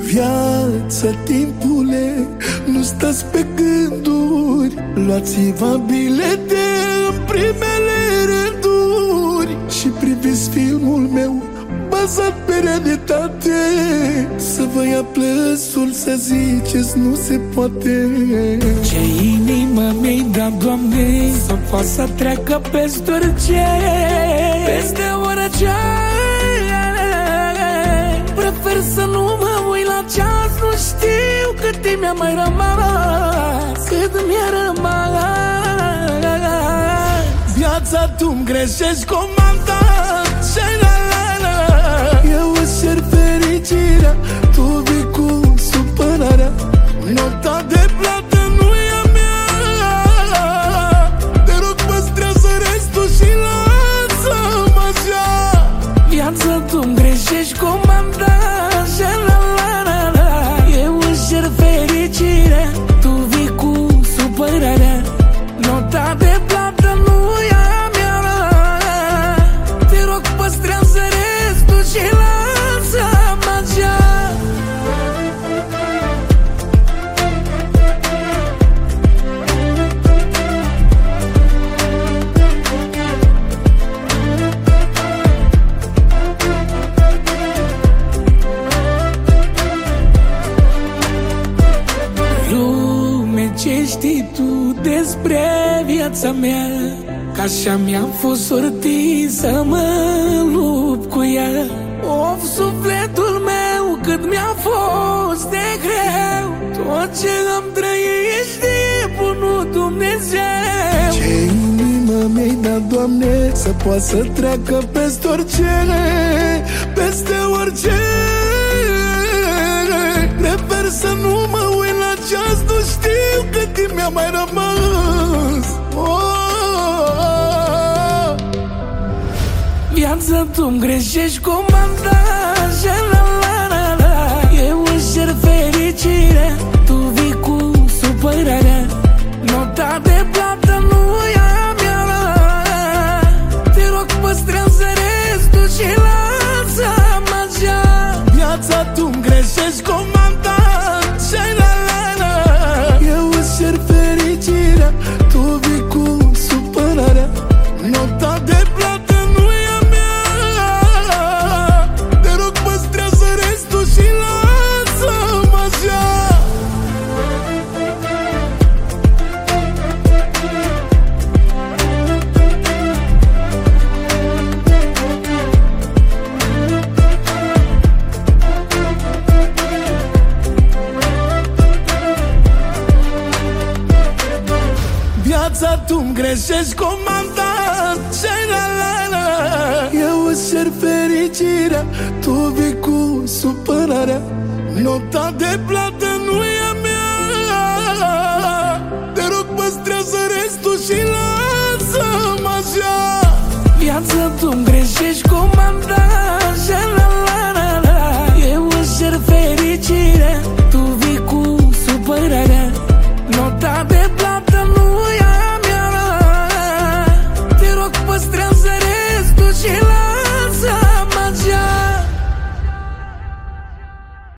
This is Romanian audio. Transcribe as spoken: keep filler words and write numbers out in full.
Viața, timpule, nu stați pe gânduri, luați-vă bilete în primele rânduri și priviți filmul meu bazat pe realitate. Să vă ia plânsul, să ziceți nu se poate. Ce inimă mi-ai dat, Doamne, să poată să treacă peste orice, peste orice. Prefer să nu mă uit la ceas, nu știu cât timp mi-a mai rămas, cât mi-a rămas. Viața tu-mi greșești comandant, la la la. Eu îți cer fericirea, tu vii cu supărarea. Nota de plată nu e a mea, te rog păstrează restul și lasă-mă așa. Viața tu-mi greșești comandant, la la la la. Eu îți cer fericirea, tu vii cu supărarea. Nota de plată nu e a mea, te rog păstrează restul și lasă-mă așa. Lume, ce știi tu despre viața mea? Că așa mi-a fost sortit să mă lupt cu ea. Of, sufletul meu, cât mi-a fost de greu. Tot ce am trăit știe bunul Dumnezeu. Ce inimă mi-ai dat, Doamne, să poată să treacă peste orice, peste orice. Prefer să nu mă uit la ceas, nu știu cât timp mi-a mai rămas. Oh! Viața tu-mi greșești comandant, la la la la. Eu îți cer fericirea, tu vii cu supărarea. Nota de plată nu e a mea, te rog păstrează restul și lasă-mă așa. Viața tu-mi greșești comandant, la la la. Eu îți cer fericirea, tu vii cu supărarea. Nota de plată nu e a mea, te rog păstrează restul și lasă-mă așa. Viața tu-mi greșești comandant, la la la. Eu îți cer fericirea, tu vii cu supărarea. Nota de plată